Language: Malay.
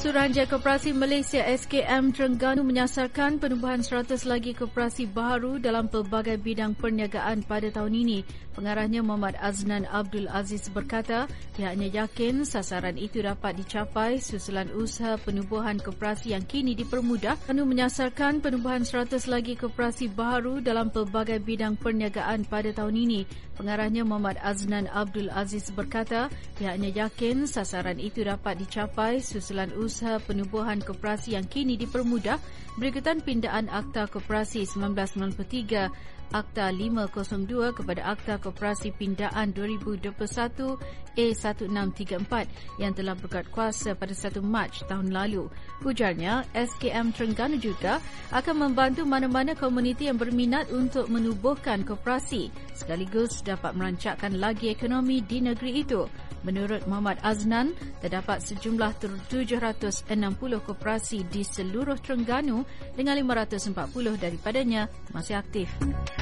Suruhanjaya Koperasi Malaysia SKM Terengganu menyasarkan penubuhan 100 lagi koperasi baharu dalam pelbagai bidang perniagaan pada tahun ini. Pengarahnya Muhammad Aznan Abdul Aziz berkata, pihaknya yakin sasaran itu dapat dicapai susulan usaha penubuhan koperasi yang kini dipermudah. Terengganu menyasarkan penubuhan 100 lagi koperasi baharu dalam pelbagai bidang perniagaan pada tahun ini. Pengarahnya Muhammad Aznan Abdul Aziz berkata, pihaknya yakin sasaran itu dapat dicapai susulan usaha penubuhan koperasi yang kini dipermudah berikutan pindaan Akta Koperasi 1993, Akta 502 kepada Akta Koperasi Pindaan 2021 A1634 yang telah berkuat kuasa pada 1 Mac tahun lalu. Ujarnya, SKM Terengganu juga akan membantu mana-mana komuniti yang berminat untuk menubuhkan koperasi sekaligus dapat merancangkan lagi ekonomi di negeri itu. Menurut Muhammad Aznan, terdapat sejumlah 760 koperasi di seluruh Terengganu dengan 540 daripadanya masih aktif.